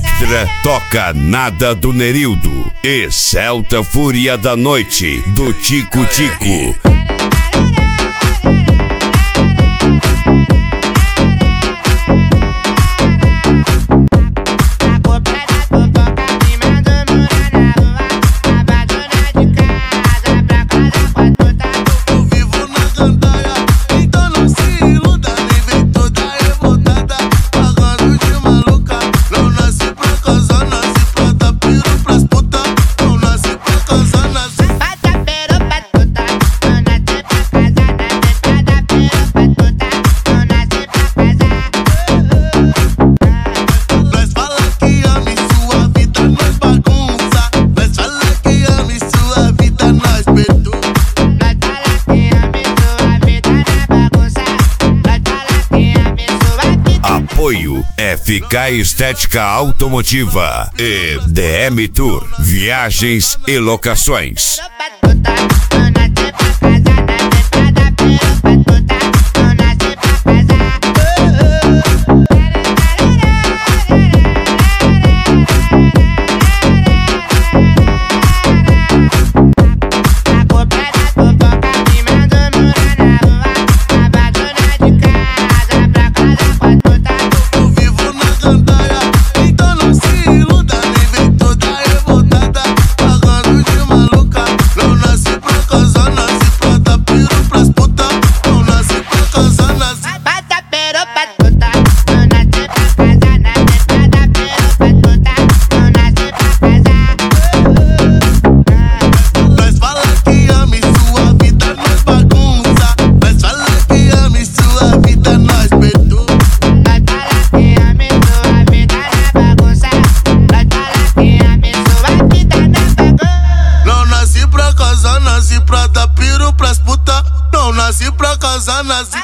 Spectra toca Nada do Nerildo e Celta Fúria da Noite do Tico Tico. Apoio FK Estética Automotiva e DM Tour, viagens e locações. Nasci pra dar piro pras puta, não nasci pra casar, nasci